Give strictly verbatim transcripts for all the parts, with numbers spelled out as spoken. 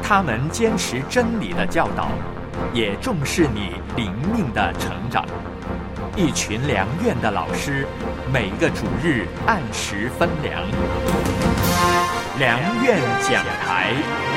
他们坚持真理的教导，也重视你灵命的成长。一群良院的老师，每个主日按时分粮。良院讲台。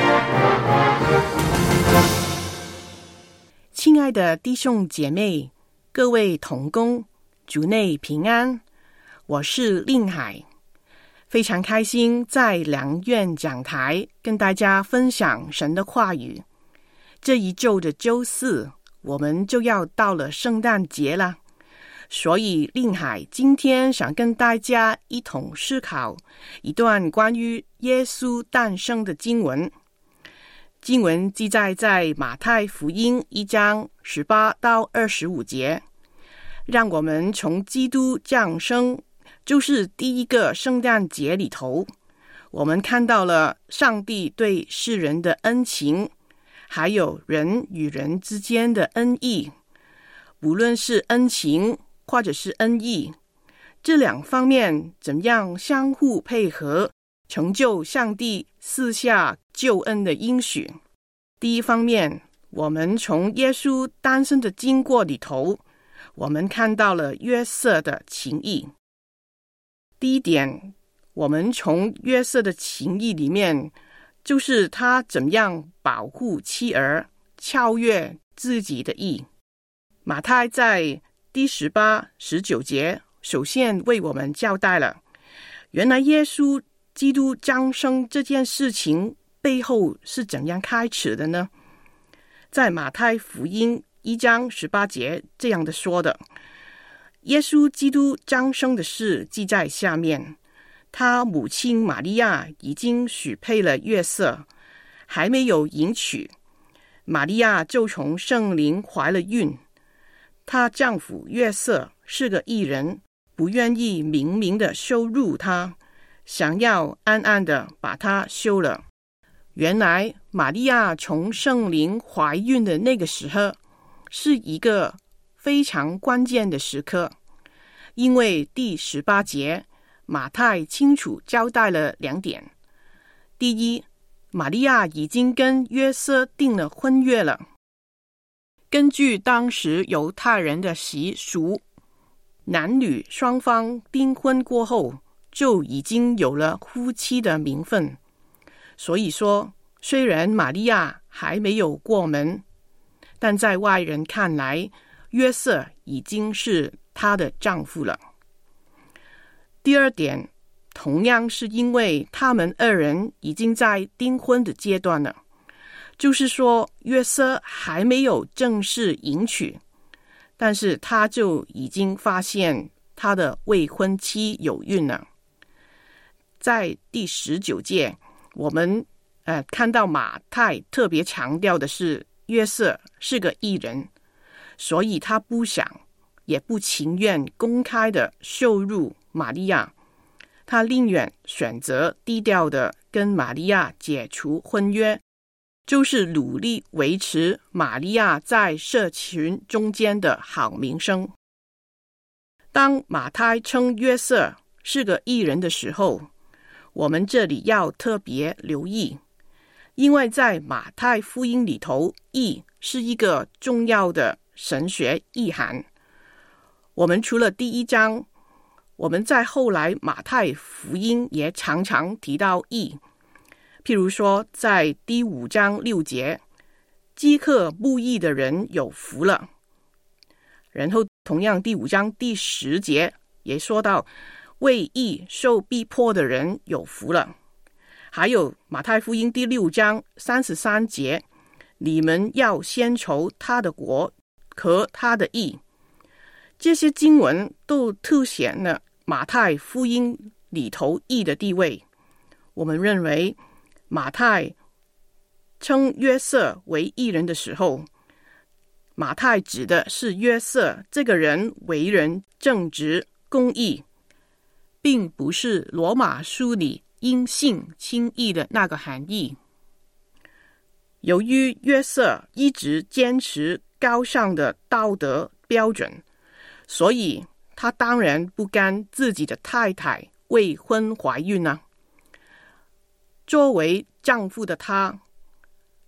亲爱的弟兄姐妹，各位同工，主内平安，我是令海，非常开心在良院讲台跟大家分享神的话语。这一周的周四，我们就要到了圣诞节了，所以令海今天想跟大家一同思考一段关于耶稣诞生的经文。经文记载在马太福音一章十八到二十五节，让我们从基督降生，就是第一个圣诞节里头，我们看到了上帝对世人的恩情，还有人与人之间的恩义。无论是恩情或者是恩义，这两方面怎样相互配合，成就上帝赐下救恩的应许。第一方面，我们从耶稣诞生的经过里头，我们看到了约瑟的情谊。第一点，我们从约瑟的情谊里面，就是他怎样保护妻儿，超越自己的义。马太在第十八、十九节首先为我们交代了，原来耶稣基督降生这件事情背后是怎样开始的呢？在马太福音一章十八节这样的说的，耶稣基督降生的事记在下面，他母亲玛利亚已经许配了约瑟，还没有迎娶，玛利亚就从圣灵怀了孕。她丈夫约瑟是个义人，不愿意明明的羞辱她，想要暗暗的把她休了。原来玛利亚从圣灵怀孕的那个时候，是一个非常关键的时刻，因为第十八节马太清楚交代了两点。第一，玛利亚已经跟约瑟订了婚约了。根据当时犹太人的习俗，男女双方订婚过后，就已经有了夫妻的名分。所以说，虽然玛利亚还没有过门，但在外人看来，约瑟已经是她的丈夫了。第二点，同样是因为他们二人已经在订婚的阶段了，就是说约瑟还没有正式迎娶，但是他就已经发现他的未婚妻有孕了。在第十九节，我们呃看到马太特别强调的是约瑟是个义人，所以他不想也不情愿公开的羞辱玛利亚，他宁愿选择低调的跟玛利亚解除婚约，就是努力维持玛利亚在社群中间的好名声。当马太称约瑟是个义人的时候，我们这里要特别留意，因为在马太福音里头，义是一个重要的神学意涵。我们除了第一章，我们在后来马太福音也常常提到义。譬如说在第五章六节，饥渴慕义的人有福了。然后同样第五章第十节也说到，为义受逼迫的人有福了。还有马太福音第六章三十三节，你们要先求他的国和他的义。这些经文都凸显了马太福音里头义的地位。我们认为马太称约瑟为义人的时候，马太指的是约瑟这个人为人正直公义，并不是罗马书里因信称义的那个含义。由于约瑟一直坚持高尚的道德标准，所以他当然不甘自己的太太未婚怀孕啊。作为丈夫的他，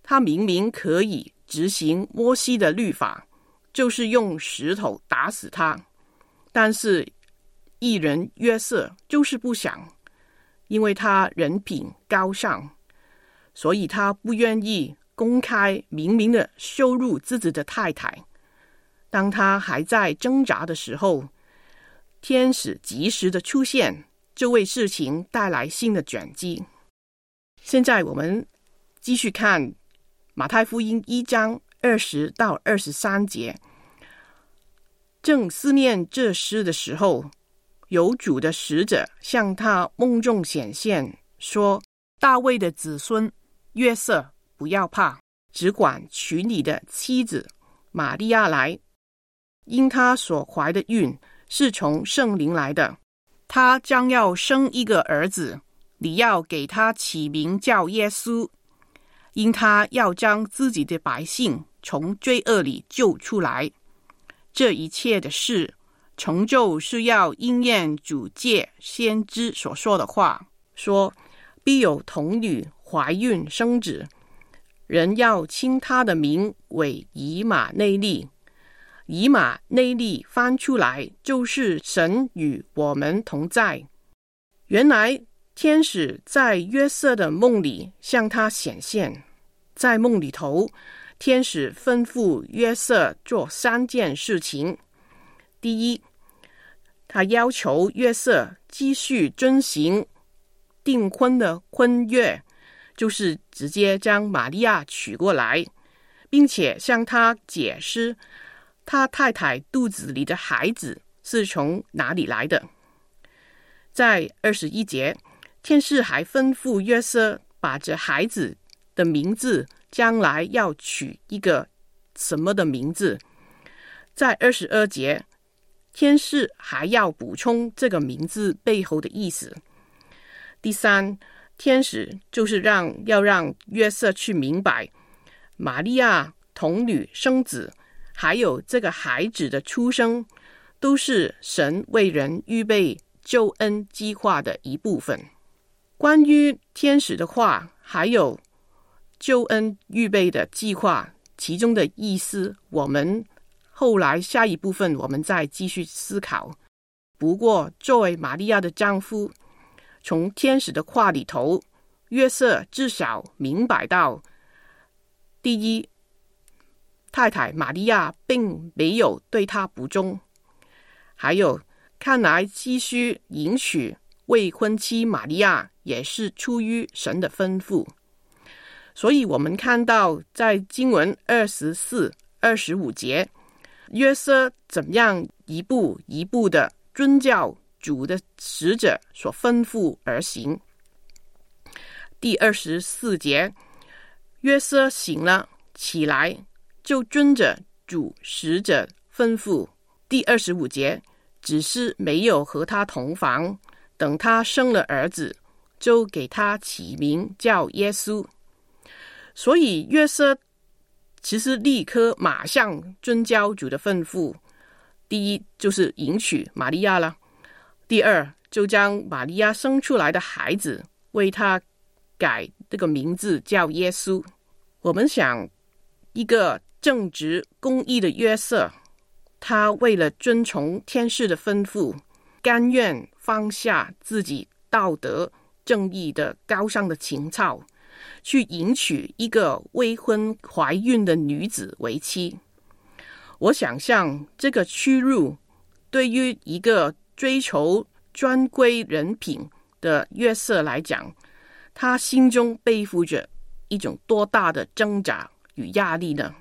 他明明可以执行摩西的律法，就是用石头打死他，但是义人约瑟就是不想，因为他人品高尚，所以他不愿意公开明明的羞辱自己的太太。当他还在挣扎的时候，天使及时的出现，就为事情带来新的转机。现在我们继续看马太福音一章二十到二十三节。正思念这诗的时候，有主的使者向他梦中显现，说：大卫的子孙约瑟，不要怕，只管娶你的妻子玛利亚来，因他所怀的孕是从圣灵来的，他将要生一个儿子，你要给他起名叫耶稣，因他要将自己的百姓从罪恶里救出来。这一切的事成就是要应验主借先知所说的话，说必有童女怀孕生子，人要称他的名为以马内利。以马内利翻出来就是神与我们同在。原来天使在约瑟的梦里向他显现，在梦里头，天使吩咐约瑟做三件事情。第一，他要求约瑟继续遵行订婚的婚约，就是直接将玛利亚娶过来，并且向他解释他太太肚子里的孩子是从哪里来的。在二十一节，天使还吩咐约瑟把这孩子的名字将来要取一个什么的名字。在二十二节，天使还要补充这个名字背后的意思。第三，天使就是让要让约瑟去明白，玛利亚童女生子，还有这个孩子的出生，都是神为人预备救恩计划的一部分。关于天使的话，还有救恩预备的计划，其中的意思，我们后来下一部分我们再继续思考。不过作为玛利亚的丈夫，从天使的话里头，约瑟至少明白到，第一，太太玛利亚并没有对他不忠，还有看来继续迎娶未婚妻玛利亚也是出于神的吩咐。所以我们看到在经文二十四、二十五节，约瑟怎么样一步一步的遵照主的使者所吩咐而行。第二十四节，约瑟醒了起来，就遵着主使者吩咐。第二十五节，只是没有和他同房，等他生了儿子，就给他起名叫耶稣。所以约瑟其实立刻马上遵照主的吩咐，第一就是迎娶玛利亚了，第二就将玛利亚生出来的孩子为他改这个名字叫耶稣。我们想，一个正直公义的约瑟，他为了遵从天使的吩咐，甘愿放下自己道德正义的高尚的情操，去迎娶一个未婚怀孕的女子为妻。我想象这个屈辱对于一个追求尊贵人品的约瑟来讲，他心中背负着一种多大的挣扎与压力呢？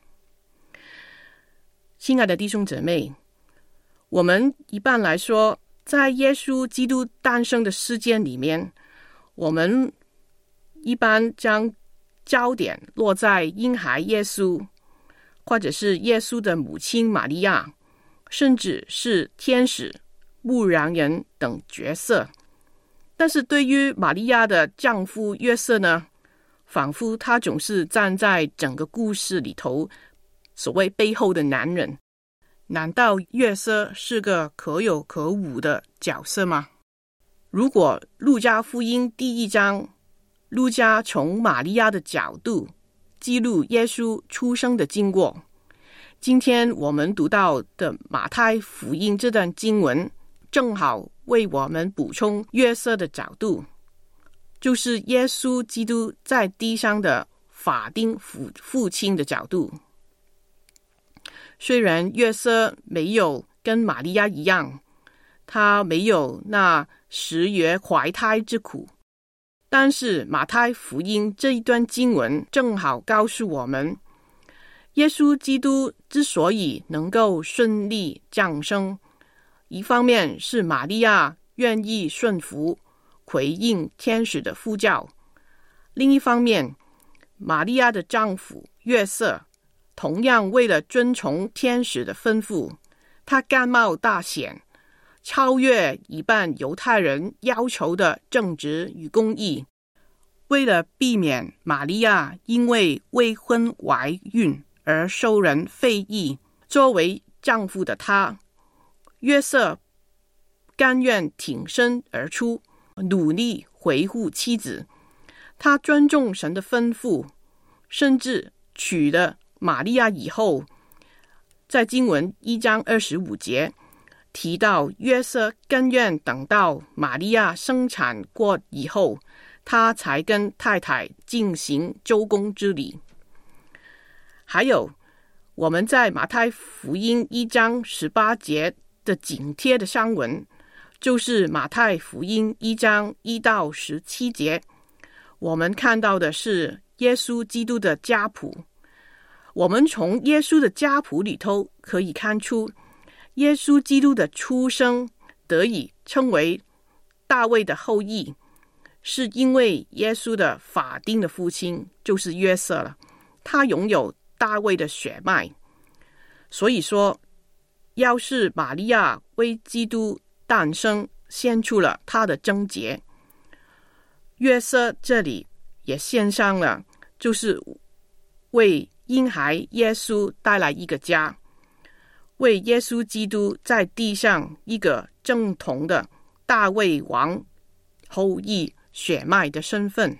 亲爱的弟兄姊妹，我们一般来说，在耶稣基督诞生的事件里面，我们一般将焦点落在婴孩耶稣，或者是耶稣的母亲玛利亚，甚至是天使、牧羊人等角色。但是对于玛利亚的丈夫约瑟呢，仿佛他总是站在整个故事里头所谓背后的男人。难道约瑟是个可有可无的角色吗？如果路加福音第一章，路加从玛利亚的角度记录耶稣出生的经过。今天我们读到的马太福音这段经文，正好为我们补充约瑟的角度，就是耶稣基督在地上的法定父父亲的角度。虽然约瑟没有跟玛利亚一样，他没有那十月怀胎之苦，但是马太福音这一段经文正好告诉我们，耶稣基督之所以能够顺利降生，一方面是玛利亚愿意顺服回应天使的呼叫，另一方面玛利亚的丈夫约瑟同样为了遵从天使的吩咐，他甘冒大险，超越一般犹太人要求的正直与公义。为了避免玛利亚因为未婚怀孕而受人非议，作为丈夫的他，约瑟甘愿挺身而出，努力维护妻子。他尊重神的吩咐，甚至娶了玛利亚以后，在经文一章二十五节提到，约瑟甘愿等到玛利亚生产过以后，他才跟太太进行周公之礼。还有，我们在马太福音一章十八节的紧贴的上文，就是马太福音一章一到十七节，我们看到的是耶稣基督的家谱。我们从耶稣的家谱里头可以看出，耶稣基督的出生得以称为大卫的后裔，是因为耶稣的法定的父亲就是约瑟了，他拥有大卫的血脉。所以说，要是玛利亚为基督诞生献出了他的贞洁，约瑟这里也献上了，就是为婴孩耶稣带来一个家，为耶稣基督在地上一个正统的大卫王后裔血脉的身份。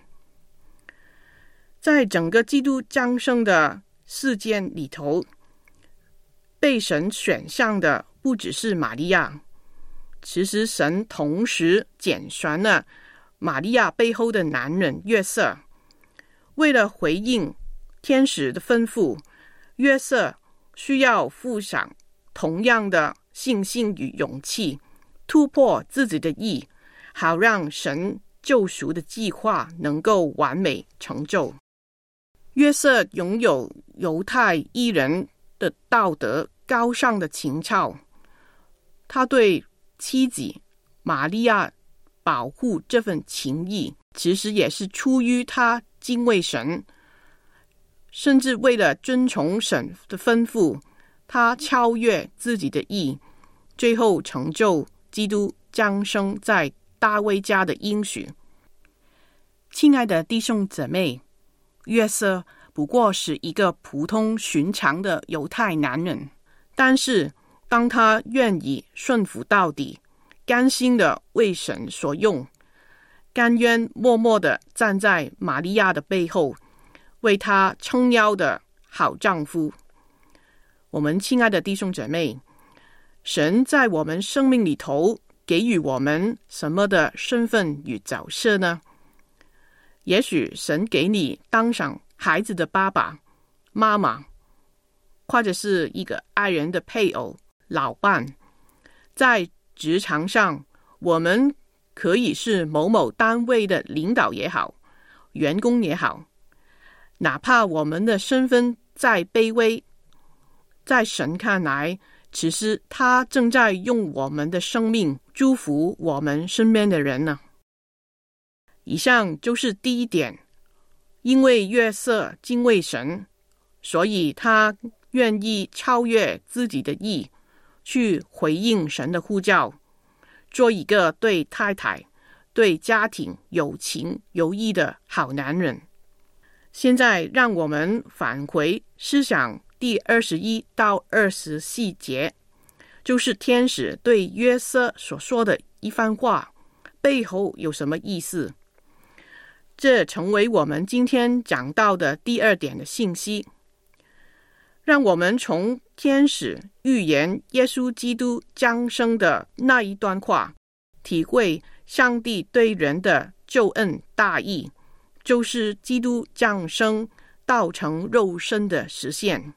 在整个基督降生的事件里头，被神选上的不只是玛利亚，其实神同时拣选了玛利亚背后的男人约瑟。为了回应天使的吩咐，约瑟需要付上同样的信心与勇气，突破自己的意，好让神救赎的计划能够完美成就。约瑟拥有犹太艺人的道德高尚的情操，他对妻子玛利亚保护这份情谊，其实也是出于他敬畏神，甚至为了遵从神的吩咐，他超越自己的意，最后成就基督降生在大卫家的应许。亲爱的弟兄姊妹，约瑟不过是一个普通寻常的犹太男人，但是当他愿意顺服到底，甘心的为神所用，甘愿默默的站在玛利亚的背后，为他撑腰的好丈夫。我们亲爱的弟兄姐妹，神在我们生命里头给予我们什么的身份与角色呢？也许神给你当上孩子的爸爸妈妈，或者是一个爱人的配偶老伴。在职场上，我们可以是某某单位的领导也好，员工也好，哪怕我们的身份再卑微，在神看来，其实他正在用我们的生命祝福我们身边的人呢。以上就是第一点，因为约瑟敬畏神，所以他愿意超越自己的意，去回应神的呼叫，做一个对太太、对家庭有情有义的好男人。现在让我们返回思想第二十一到二十四节，就是天使对约瑟所说的一番话背后有什么意思。 这成为我们今天讲到的第二点的信息。让我们从天使预言耶稣基督降生的那一段话，体会上帝对人的救恩大义，就是基督降生道成肉身的实现。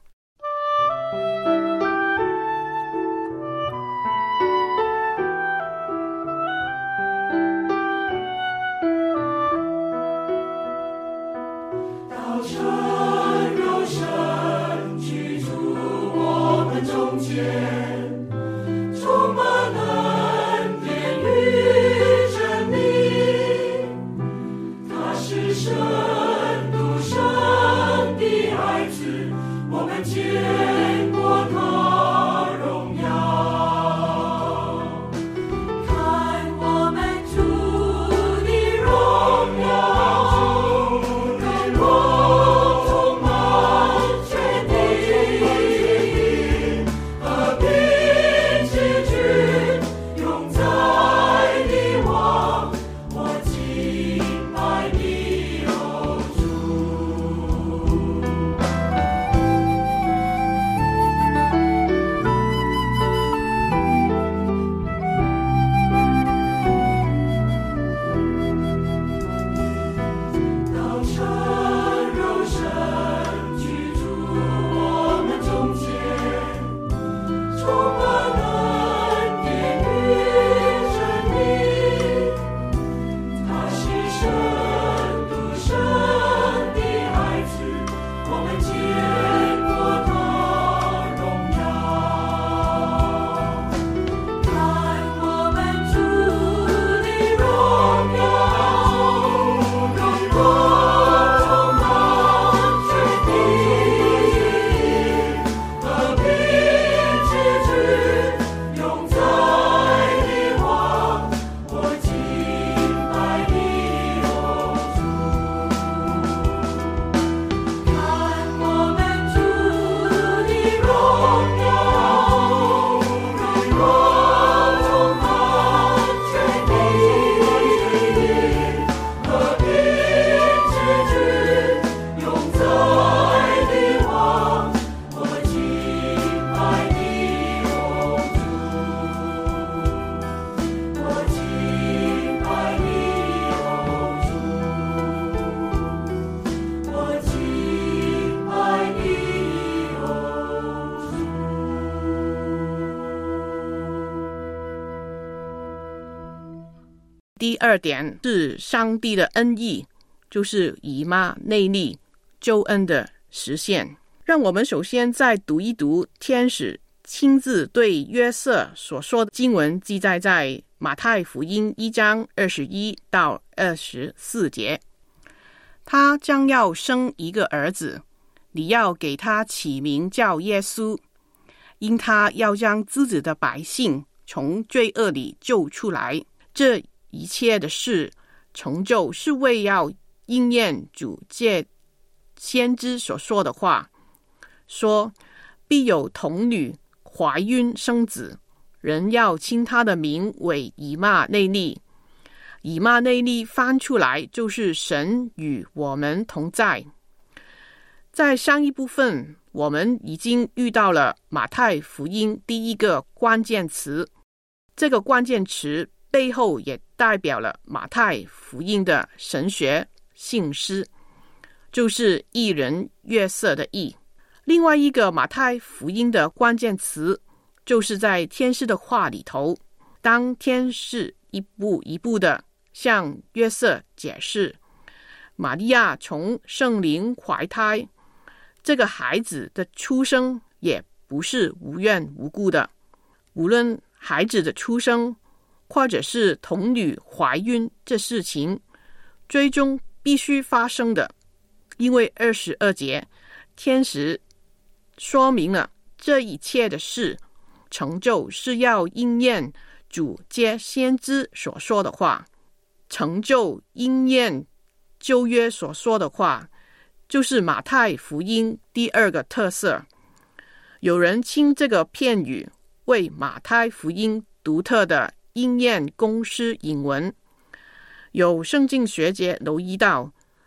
第二点是上帝的恩义，就是以马内利救恩的实现。让我们首先再读一读天使亲自对约瑟所说的经文，记载在马太福音一章二十一到二十四节。他将要生一个儿子，你要给他起名叫耶稣，因他要将自己的百姓从罪恶里救出来。这一切的事成就是为要应验主借先知所说的话，说必有童女怀孕生子，人要称他的名为以马内利。以马内利翻出来就是神与我们同在。在上一部分我们已经遇到了马太福音第一个关键词，这个关键词背后也代表了马太福音的神学信息，就是义人约瑟的义。另外一个马太福音的关键词就是在天使的话里头，当天使一步一步的向约瑟解释玛利亚从圣灵怀胎，这个孩子的出生也不是无缘无故的，无论孩子的出生或者是童女怀孕这事情最终必须发生的，因为二十二节天使说明了这一切的事成就是要应验主借先知所说的话，成就应验旧约所说的话，就是马太福音第二个特色。有人称这个片语为马太福音独特的应验公式引文。有圣经学者留意到，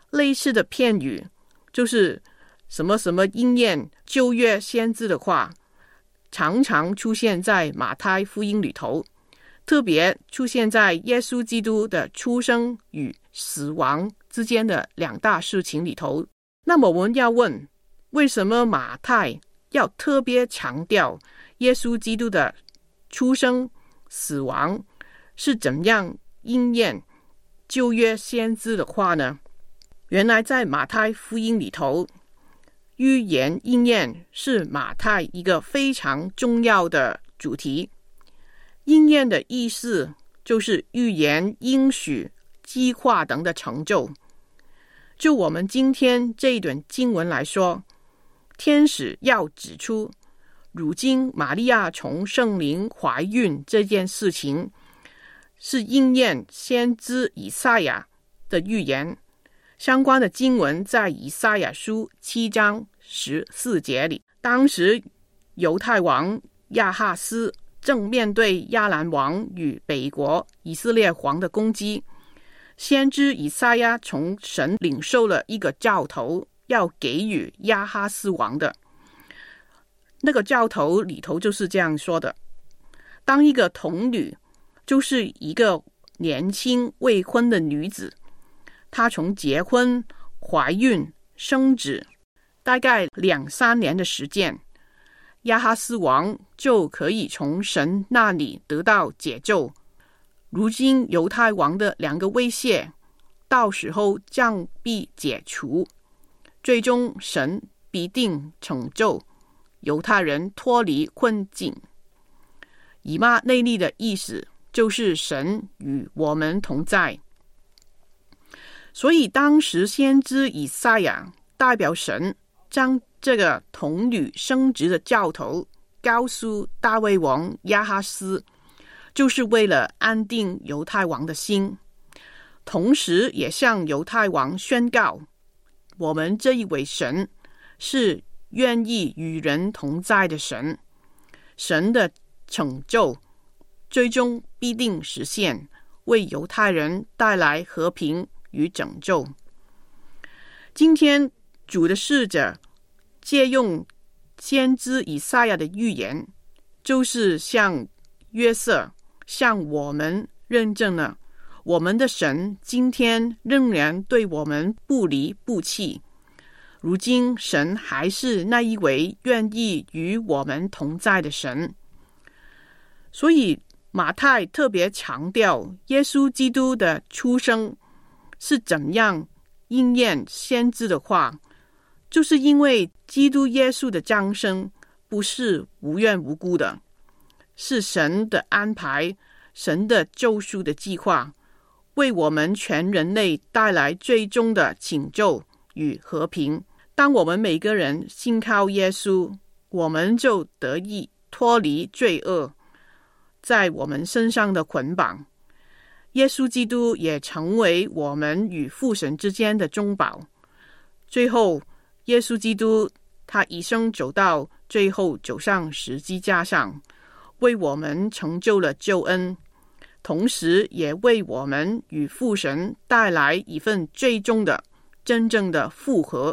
类似的片语，就是什么什么应验旧约先知的话，常常出现在马太福音里头，特别出现在耶稣基督的出生与死亡之间的两大事情里头。那么我们要问，为什么马太要特别强调耶稣基督的出生、死亡是怎样应验旧约先知的话呢？原来在马太福音里头，预言应验是马太一个非常重要的主题。应验的意思就是预言、应许、计划等的成就。就我们今天这一段经文来说，天使要指出如今玛利亚从圣灵怀孕这件事情是应验先知以赛亚的预言。相关的经文在以赛亚书七章十四节里。当时犹太王亚哈斯正面对亚兰王与北国以色列王的攻击，先知以赛亚从神领受了一个兆头，要给予亚哈斯王的。那个兆头里头就是这样说的：当一个童女，就是一个年轻未婚的女子，她从结婚、怀孕、生子，大概两三年的时间，亚哈斯王就可以从神那里得到解救。如今犹太王的两个威胁，到时候将必解除，最终神必定拯救犹太人脱离困境。以马内利的意思就是神与我们同在。所以当时先知以赛亚代表神，将这个童女生殖的兆头告诉大卫王亚哈斯，就是为了安定犹太王的心，同时也向犹太王宣告，我们这一位神是愿意与人同在的神，神的拯救最终必定实现，为犹太人带来和平与拯救。今天主的使者借用先知以赛亚的预言，就是向约瑟、向我们认证了我们的神今天仍然对我们不离不弃。如今神还是那一位愿意与我们同在的神。所以马太特别强调耶稣基督的出生是怎样应验先知的话，就是因为基督耶稣的降生不是无缘无故的，是神的安排，神的救赎的计划，为我们全人类带来最终的拯救与和平。当我们每个人信靠耶稣，我们就得以脱离罪恶在我们身上的捆绑。耶稣基督也成为我们与父神之间的中保。最后耶稣基督他一生走到最后，走上十字架上，为我们成就了救恩，同时也为我们与父神带来一份最终的真正的复合。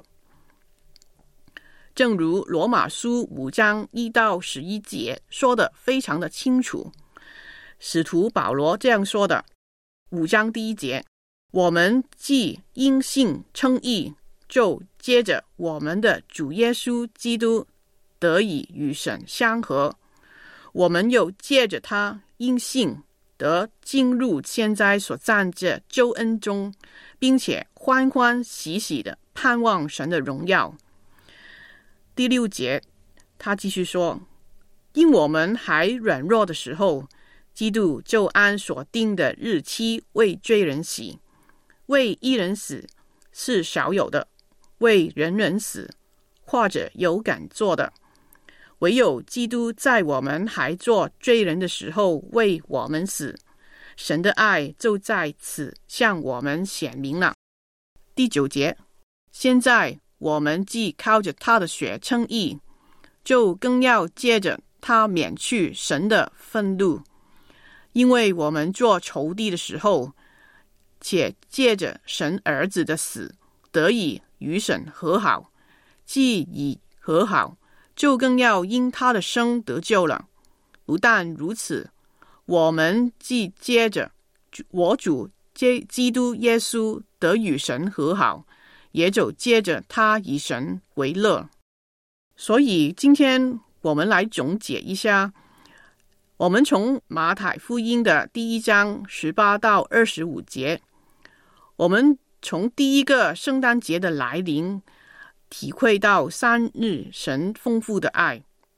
正如罗马书五章一到十一节说的非常的清楚，使徒保罗这样说的，五章第一节，我们既因信称义，就接着我们的主耶稣基督得以与神相合，我们又借着他因信得进入现在所站着救恩中，并且欢欢喜喜的盼望神的荣耀。第六节他继续说，因我们还软弱的时候，基督就按所定的日期为罪人死。为一人死是少有的，为人人死或者有敢做的，唯有基督在我们还做罪人的时候为我们死，神的爱就在此向我们显明了。第九节，现在我们既靠着他的血称义，就更要借着他免去神的愤怒，因为我们做仇敌的时候，且借着神儿子的死得以与神和好，既已和好，就更要因他的生得救了。不但如此，我们既接着我主基督耶稣得与神和好，也就接着他以神为乐。所以今天我们来总结一下，我们从马太福音的第一章十八到二十五节，我们从第一个圣诞节的来临体会到三日神丰富的爱。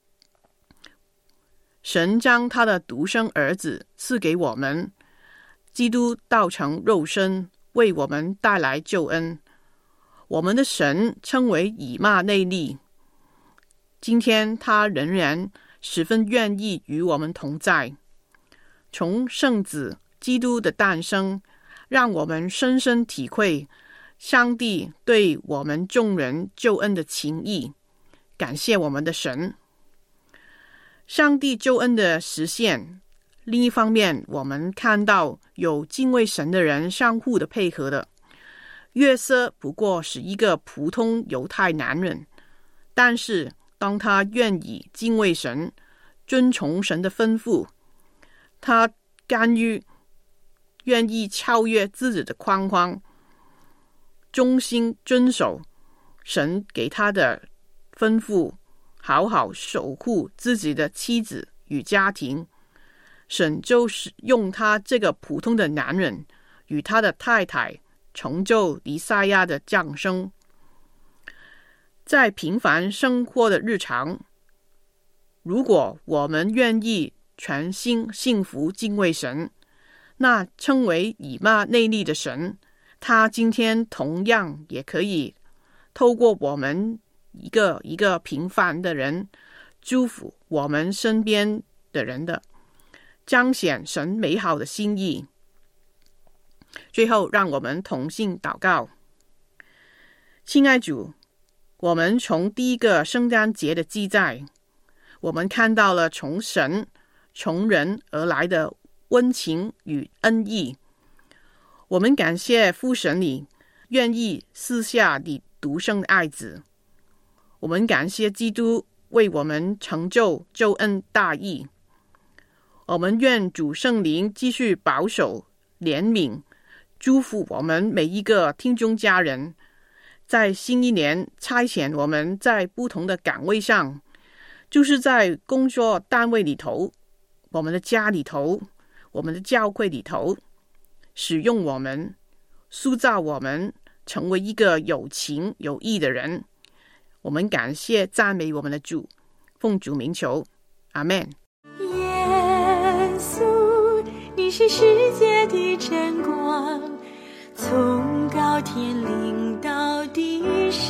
神将他的独生儿子赐给我们，基督道成肉身，为我们带来救恩。我们的神称为以马内利，今天他仍然十分愿意与我们同在。从圣子基督的诞生，让我们深深体会上帝对我们众人救恩的情谊，感谢我们的神。上帝救恩的实现，另一方面我们看到有敬畏神的人相互的配合的。约瑟不过是一个普通犹太男人，但是当他愿意敬畏神，遵从神的吩咐，他甘于愿意超越自己的框框，忠心遵守神给他的吩咐，好好守护自己的妻子与家庭。神就是用他这个普通的男人与他的太太成就弥赛亚的降生。在平凡生活的日常，如果我们愿意全心信服敬畏神，那称为以马内利的神，他今天同样也可以透过我们一个一个平凡的人，祝福我们身边的人的，彰显神美好的心意。最后让我们同心祷告。亲爱主，我们从第一个圣诞节的记载，我们看到了从神从人而来的温情与恩义。我们感谢父神你愿意赐下你独生的爱子，我们感谢基督为我们成就救恩大义。我们愿主圣灵继续保守怜悯祝福我们每一个听众家人，在新一年差遣我们在不同的岗位上，就是在工作单位里头，我们的家里头，我们的教会里头，使用我们，塑造我们成为一个有情有义的人。我们感谢赞美我们的主，奉主名求，阿们。 耶稣，你是世界的真光，从高天临到地上，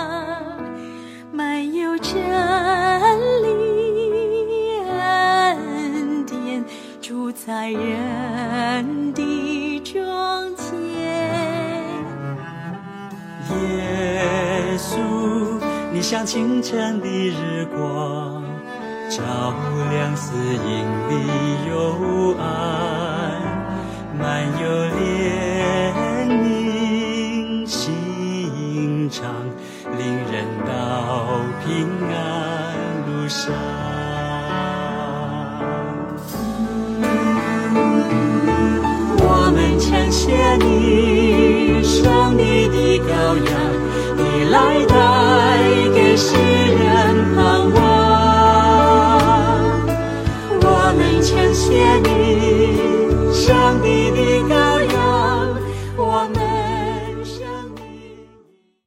满有真理恩典，住在人的中间。 耶稣，你像清晨的日光，照亮死荫里幽暗，满有怜悯心肠，领人到平安路上。我们称谢你，上帝的羔羊，你来带给世人盼望。我们称谢你，上帝的羔羊。